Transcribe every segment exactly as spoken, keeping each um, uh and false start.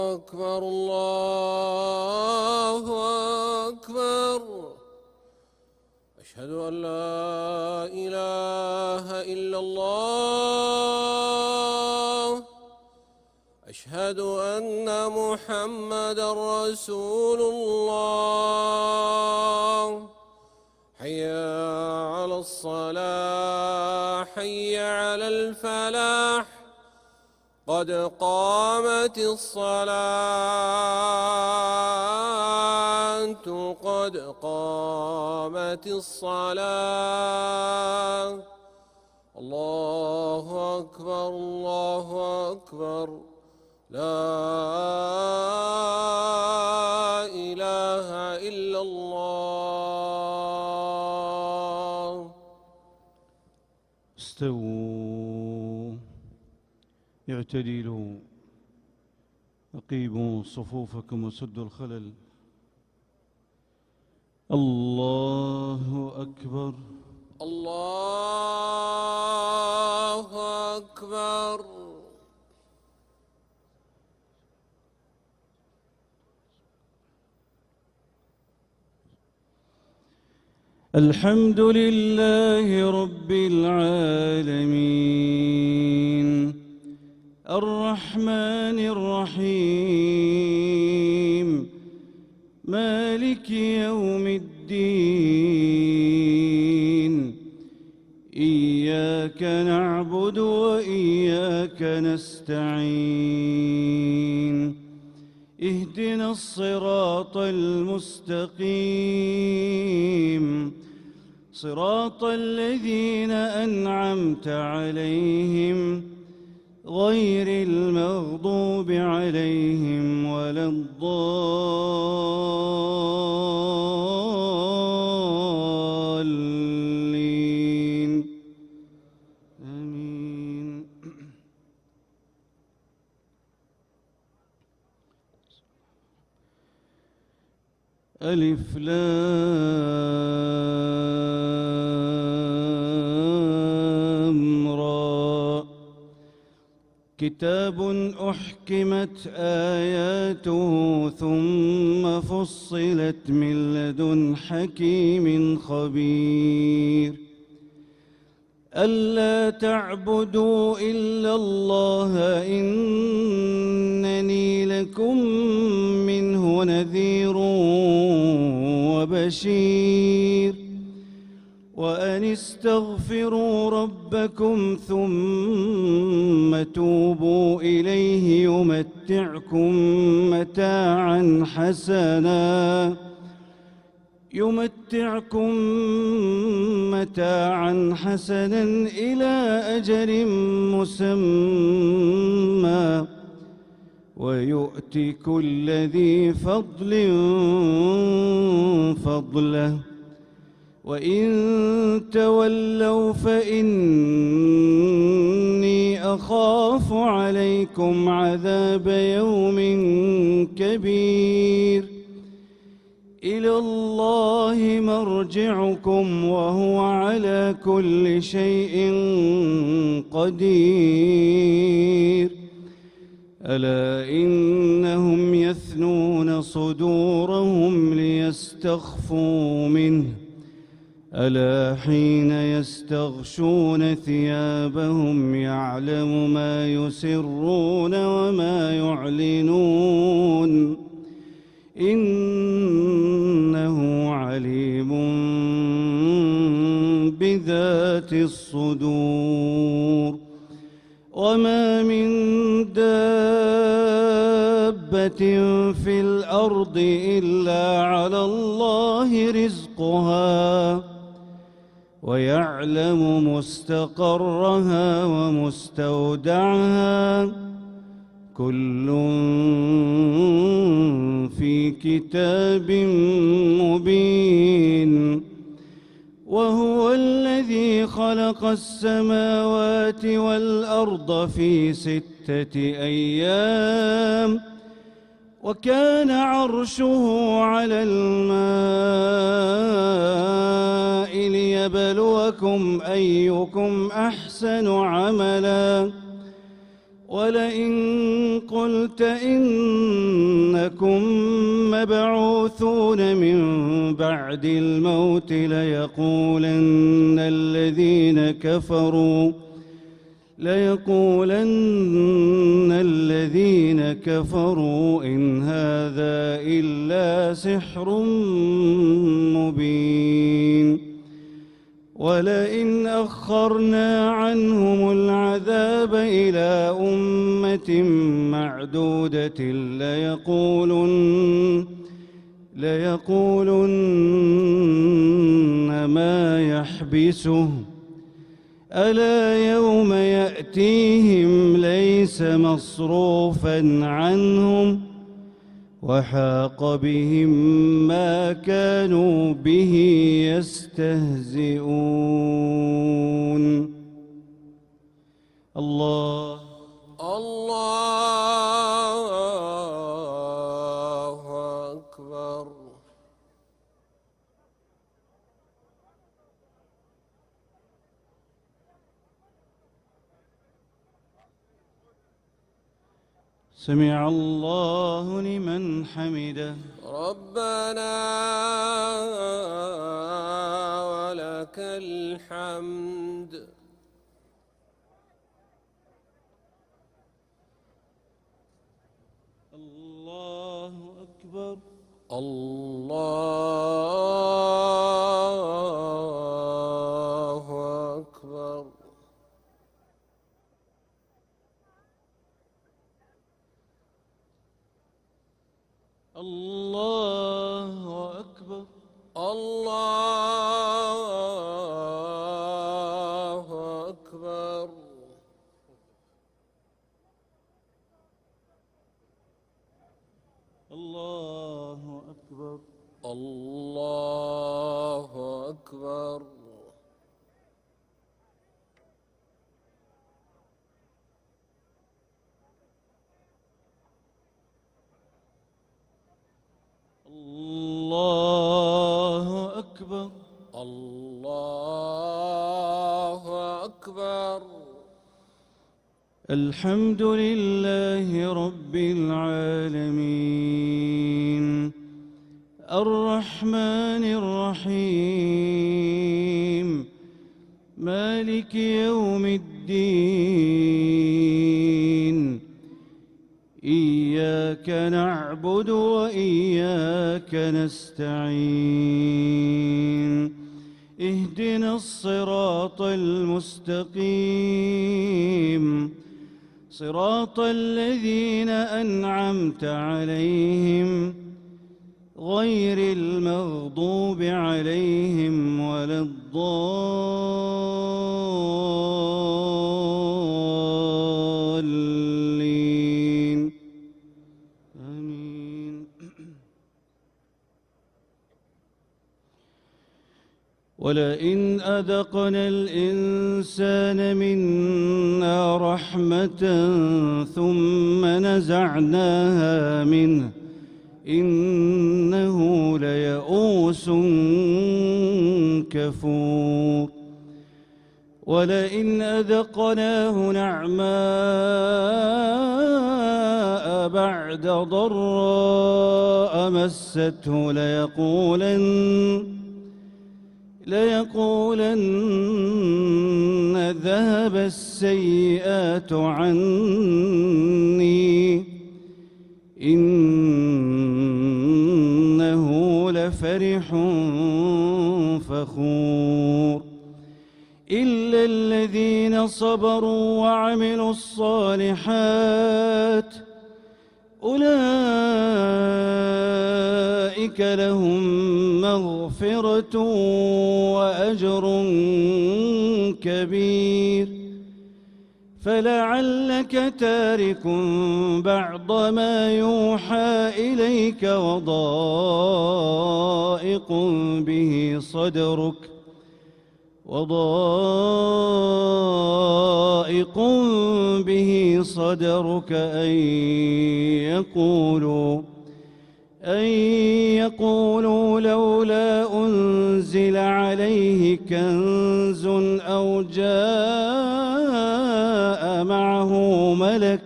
أكبر الله أكبر. أشهد أن لا إله إلا الله. أشهد أن محمدًا رسول الله. حي على الصلاة حي على الفلاح. قد قامت الصلاة قد قامت الصلاة. الله أكبر الله أكبر. لا إله إلا الله. استووا اعتدلوا أقيموا صفوفكم وسدوا الخلل. الله أكبر الله أكبر. الحمد لله رب العالمين الرحمن الرحيم مالك يوم الدين. إياك نعبد وإياك نستعين. اهدنا الصراط المستقيم صراط الذين أنعمت عليهم غير المغضوب عليهم ولا الضالين. آمين. ألف لام را. كتاب أحكمت آياته ثم فصلت من لدن حكيم خبير. ألا تعبدوا إلا الله إنني لكم منه نذير وبشير. وأن استغفروا ربكم ثم توبوا إليه يمتعكم متاعا حسنا يمتعكم متاعا حسنا إلى أجل مسمى ويؤتي كل ذي فضل فضله. وإن تولوا فإني أخاف عليكم عذاب يوم كبير. إلى الله مرجعكم وهو على كل شيء قدير. ألا إنهم يثنون صدورهم ليستخفوا منه. ألا حين يستغشون ثيابهم يعلم ما يسرون وما يعلنون إنه عليم بذات الصدور. وما من دابة في الأرض إلا على الله رزقها ويعلم مستقرها ومستودعها كل في كتاب مبين. وهو الذي خلق السماوات والأرض في ستة أيام وكان عرشه على الماء ليبلوكم أيكم أحسن عملا ولئن قلت إنكم مبعوثون من بعد الموت ليقولن الذين كفروا ليقولن الذين كفروا إن هذا إلا سحر مبين ولئن أخرنا عنهم العذاب إلى أمة معدودة ليقولن ليقولن ما يحبسه ألا يوم يأتيهم ليس مصروفا عنهم وحاق بهم ما كانوا به يستهزئون. الله الله أكبر. سمع الله لمن حمده. ربنا ولك الحمد. الله أكبر. الله أكبر. الله أكبر. الله أكبر. الله أكبر. الله أكبر. الله أكبر. الله أكبر. الحمد لله رب العالمين الرحمن الرحيم مالك يوم الدين إياك نعبد وإياك نستعين اهدنا الصراط المستقيم صراط الذين أنعمت عليهم غير المغضوب عليهم ولا الضالين آمين. ولئن أذقنا الإنسان منا رحمة ثم نزعناها منه إنه ليئوس كفور. ولئن أذقناه نعماء بعد ضراء مسته ليقولن ليقولن ذهب السيئات عني إنه لفرح فخور. إلا الذين صبروا وعملوا الصالحات أولئك لهم مغفرة وأجر كبير. فلعلك تارك بعض ما يوحى إليك وضائق به صدرك وضائق به صدرك أن يقولوا أن يقولوا لولا أنزل عليه كنز أو جاء معه لك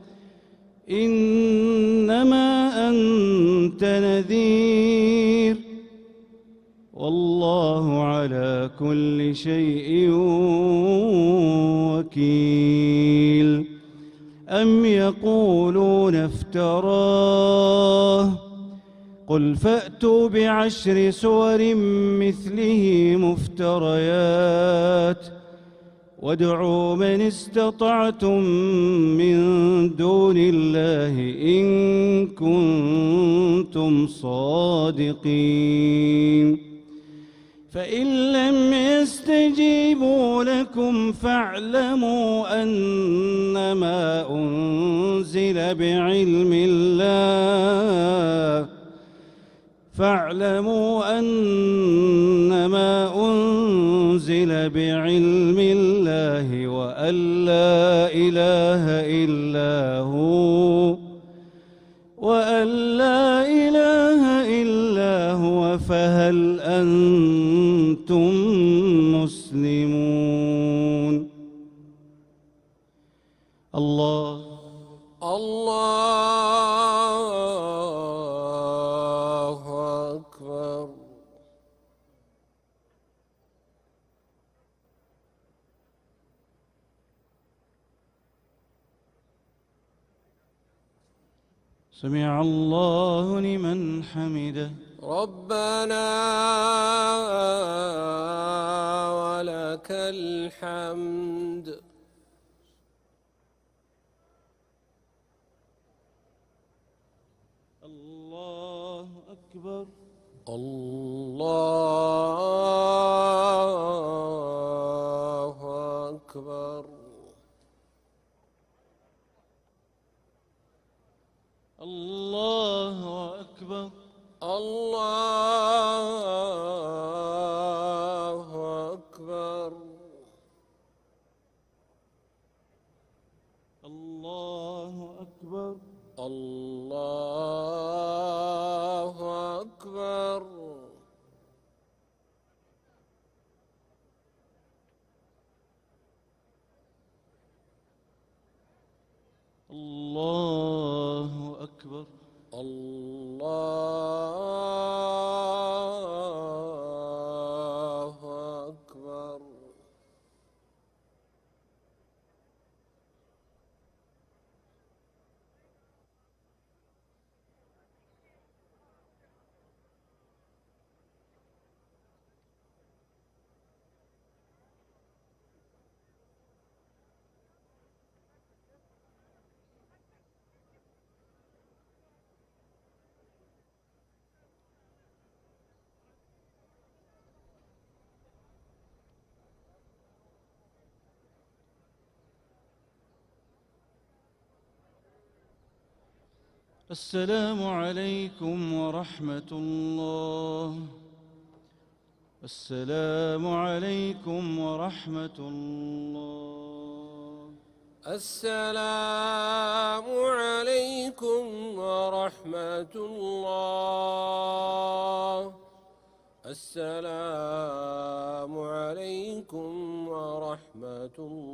إنما أنت نذير والله على كل شيء وكيل أم يقولون افتراه قل فأتوا بعشر سور مثله مفتريات وادعوا من استطعتم من دون الله إن كنتم صادقين فإن لم يستجيبوا لكم فاعلموا أنما أنزل بعلم الله فاعلموا أنما أنزل بعلم الله وأن لا إله إلا هو وأن لا إله إلا هو فهل أنتم مسلمون الله الله أكبر. سمع الله لمن حمده ربنا ولك الحمد. الله أكبر. الله أكبر. الله أكبر. الله أكبر. الله أكبر. الله أكبر. الله أكبر. الله أكبر. السلام عليكم ورحمة الله. السلام عليكم ورحمة الله. السلام عليكم ورحمة الله. السلام عليكم ورحمة الله.